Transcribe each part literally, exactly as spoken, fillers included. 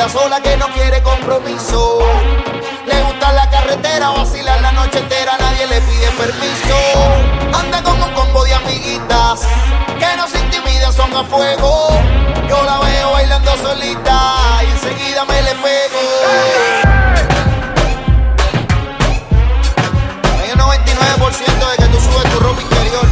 anda sola que no quiere compromiso. Le gusta la carretera, vacilar la noche entera, nadie le pide permiso. Anda con un combo de amiguitas que no se intimidan, son a fuego. Yo la veo bailando solita y enseguida me le pego. Hay un noventa y nueve por ciento de que tú subes tu ropa interior.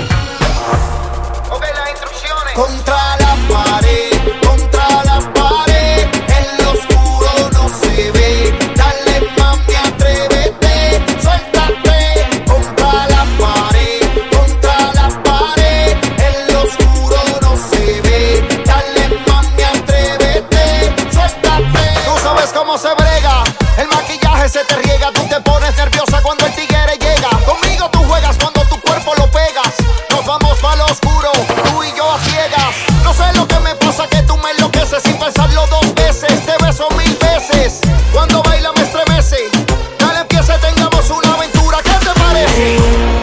Ok, las instrucciones. Contra la pared, contra la pared, en lo oscuro no se ve. Dale mami, atrévete, suéltate. Contra la pared, contra la pared, en lo oscuro no se ve. Dale mami, atrévete, suéltate. Tú sabes cómo se brega, el maquillaje se te riega. Tú te pones nerviosa cuando el tigre llega. Conmigo tú juegas cuando tu cuerpo lo pegas. Nos vamos para lo oscuro, tú y yo a ciegas. No sé lo que me pasa, que tú me enloqueces sin pensarlo dos veces. Te beso mil veces, cuando baila me estremece. Dale, empiece, tengamos una aventura, ¿qué te parece?